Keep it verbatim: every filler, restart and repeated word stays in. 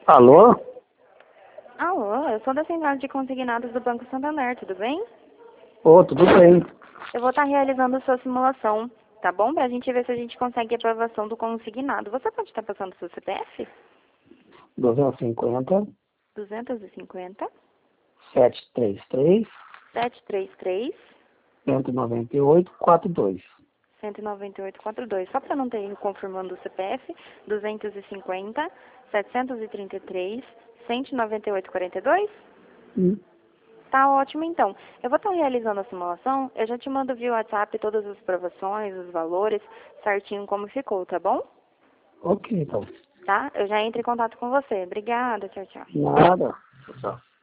Alô? Alô, eu sou da central de consignados do Banco Santander, tudo bem? Ô, tudo bem. Eu vou estar realizando a sua simulação, tá bom? Pra gente ver se a gente consegue a aprovação do consignado. Você pode estar passando o seu C P F? duzentos e cinquenta, duzentos e cinquenta, setecentos e trinta e três, setecentos e trinta e três, cento e noventa e oito, quarenta e dois. cento e noventa e oito, quarenta e dois. Só para não ter erro confirmando o C P F, duzentos e cinquenta, setecentos e trinta e três, cento e noventa e oito, quarenta e dois? Hum. Tá ótimo, então. Eu vou estar realizando a simulação, eu já te mando via WhatsApp todas as provações, os valores, certinho como ficou, tá bom? Ok, então. Tá? Eu já entro em contato com você. Obrigada, tchau, tchau. Nada. Tchau.